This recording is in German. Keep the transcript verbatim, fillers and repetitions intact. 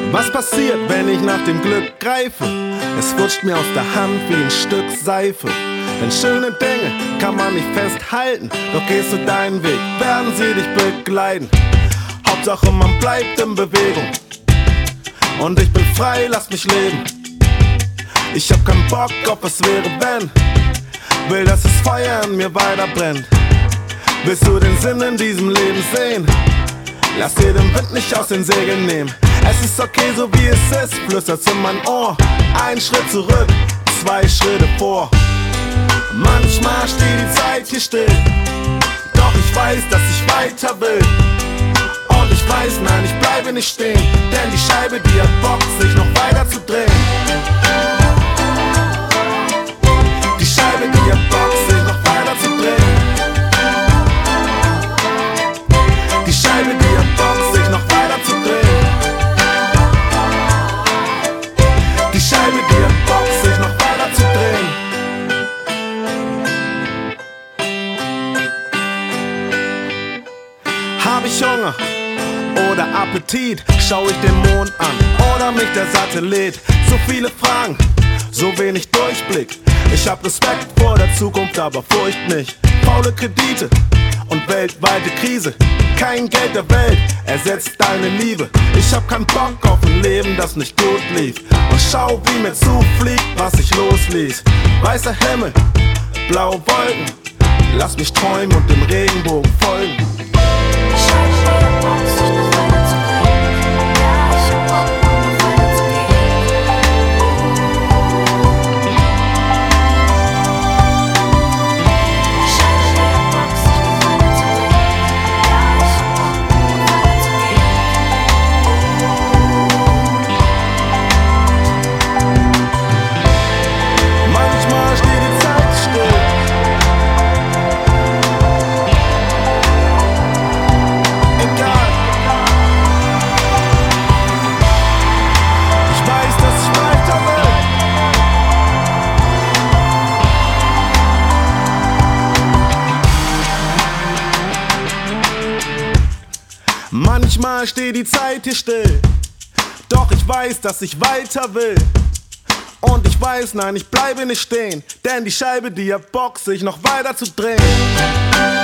Was passiert, wenn ich nach dem Glück greife? Es rutscht mir aus der Hand wie ein Stück Seife. Denn schöne Dinge kann man nicht festhalten, doch gehst du deinen Weg, werden sie dich begleiten. Hauptsache man bleibt in Bewegung und ich bin frei, lass mich leben. Ich hab keinen Bock auf was wäre wenn, will, dass das Feuer in mir weiter brennt. Willst du den Sinn in diesem Leben sehen? Lass dir den Wind nicht aus den Segeln nehmen. Es ist okay, so wie es ist, flüstert's in mein Ohr. Ein Schritt zurück, zwei Schritte vor. Manchmal steht die Zeit hier still, doch ich weiß, dass ich weiter will. Und ich weiß, nein, ich bleibe nicht stehen, denn die Scheibe, die hat Bock, sich noch weiter zu drehen. Die Scheibe, die hat Bock, sich noch weiter zu drehen. Die Scheibe, die hat Bock, sich noch weiter zu drehen. Die Scheibe, die hat Bock, sich noch weiter zu drehen. Hab ich Hunger oder Appetit? Schau ich den Mond an oder mich der Satellit? So viele Fragen, so wenig Durchblick. Ich hab Respekt vor der Zukunft, aber Furcht nicht. Faule Kredite und weltweite Krise. Kein Geld der Welt ersetzt deine Liebe. Ich hab keinen Bock auf ein Leben, das nicht gut lief. Und schau, wie mir zufliegt, was ich losließ. Weißer Himmel, blaue Wolken. Lass mich träumen und dem Regenbogen folgen. Manchmal steht die Zeit hier still, doch ich weiß, dass ich weiter will. Und ich weiß, nein, ich bleibe nicht stehen, denn die Scheibe, die hat Bock, sich noch weiter zu drehen.